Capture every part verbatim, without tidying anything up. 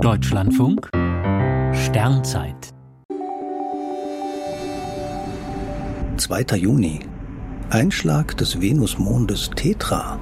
Deutschlandfunk Sternzeit zweiter Juni. Einschlag des Venusmondes Tetra.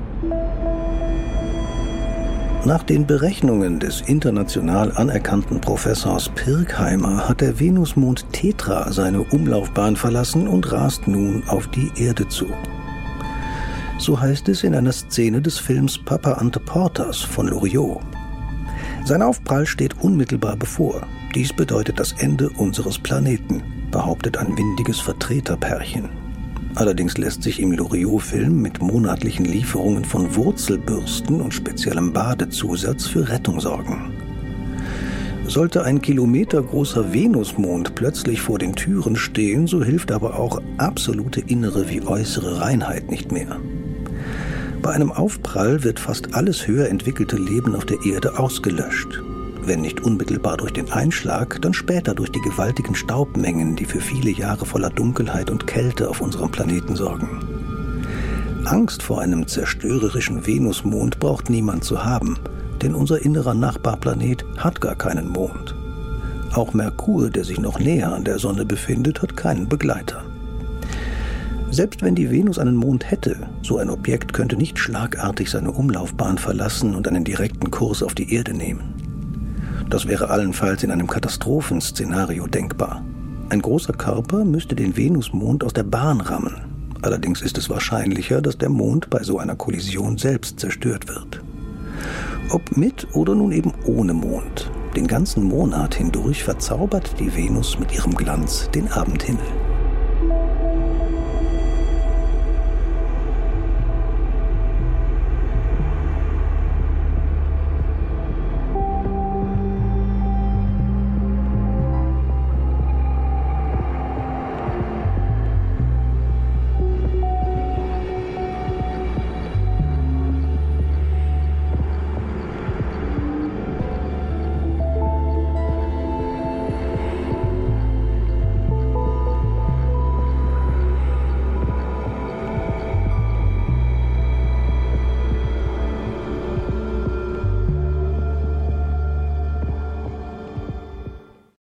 Nach den Berechnungen des international anerkannten Professors Pirkheimer hat der Venusmond Tetra seine Umlaufbahn verlassen und rast nun auf die Erde zu. So heißt es in einer Szene des Films Papa Ante Portas von Loriot. Sein Aufprall steht unmittelbar bevor. Dies bedeutet das Ende unseres Planeten, behauptet ein windiges Vertreterpärchen. Allerdings lässt sich im Loriot-Film mit monatlichen Lieferungen von Wurzelbürsten und speziellem Badezusatz für Rettung sorgen. Sollte ein kilometergroßer Venusmond plötzlich vor den Türen stehen, so hilft aber auch absolute innere wie äußere Reinheit nicht mehr. Bei einem Aufprall wird fast alles höher entwickelte Leben auf der Erde ausgelöscht. Wenn nicht unmittelbar durch den Einschlag, dann später durch die gewaltigen Staubmengen, die für viele Jahre voller Dunkelheit und Kälte auf unserem Planeten sorgen. Angst vor einem zerstörerischen Venusmond braucht niemand zu haben, denn unser innerer Nachbarplanet hat gar keinen Mond. Auch Merkur, der sich noch näher an der Sonne befindet, hat keinen Begleiter. Selbst wenn die Venus einen Mond hätte, so ein Objekt könnte nicht schlagartig seine Umlaufbahn verlassen und einen direkten Kurs auf die Erde nehmen. Das wäre allenfalls in einem Katastrophenszenario denkbar. Ein großer Körper müsste den Venusmond aus der Bahn rammen. Allerdings ist es wahrscheinlicher, dass der Mond bei so einer Kollision selbst zerstört wird. Ob mit oder nun eben ohne Mond, den ganzen Monat hindurch verzaubert die Venus mit ihrem Glanz den Abendhimmel.